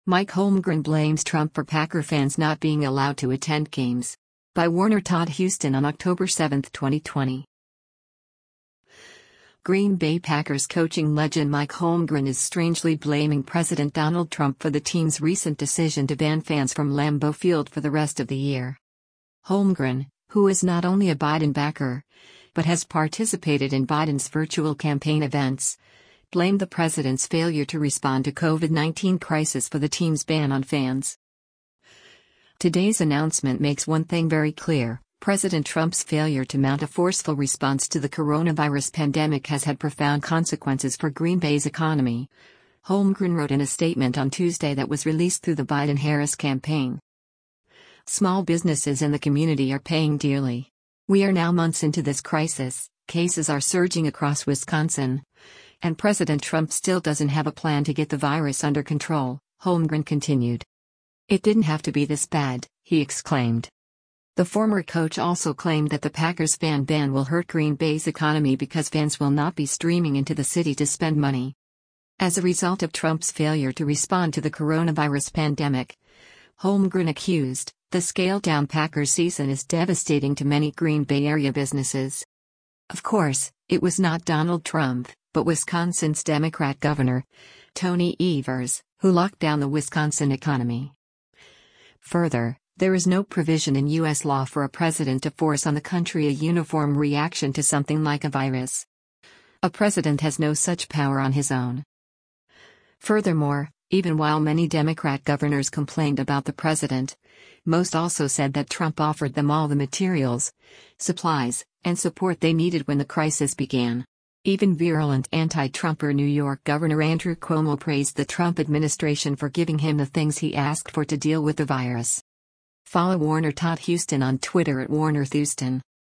Mike Holmgren blames Trump for Packer fans not being allowed to attend games. By Warner Todd Houston on October 7, 2020. Green Bay Packers coaching legend Mike Holmgren is strangely blaming President Donald Trump for the team's recent decision to ban fans from Lambeau Field for the rest of the year. Holmgren, who is not only a Biden backer, but has participated in Biden's virtual campaign events, blamed the president's failure to respond to COVID-19 crisis for the team's ban on fans. Today's announcement makes one thing very clear: President Trump's failure to mount a forceful response to the coronavirus pandemic has had profound consequences for Green Bay's economy. Holmgren wrote in a statement on Tuesday that was released through the Biden-Harris campaign. Small businesses in the community are paying dearly. We are now months into this crisis, cases are surging across Wisconsin, and President Trump still doesn't have a plan to get the virus under control, Holmgren continued. It didn't have to be this bad, he exclaimed. The former coach also claimed that the Packers fan ban will hurt Green Bay's economy because fans will not be streaming into the city to spend money. As a result of Trump's failure to respond to the coronavirus pandemic, Holmgren accused, the scaled-down Packers season is devastating to many Green Bay area businesses. Of course, it was not Donald Trump, but Wisconsin's Democrat Governor, Tony Evers, who locked down the Wisconsin economy. Further, there is no provision in U.S. law for a president to force on the country a uniform reaction to something like a virus. A president has no such power on his own. Furthermore, even while many Democrat governors complained about the president, most also said that Trump offered them all the materials, supplies, and support they needed when the crisis began. Even virulent anti-Trumper New York Governor Andrew Cuomo praised the Trump administration for giving him the things he asked for to deal with the virus. Follow Warner Todd Houston on Twitter at WarnerThouston.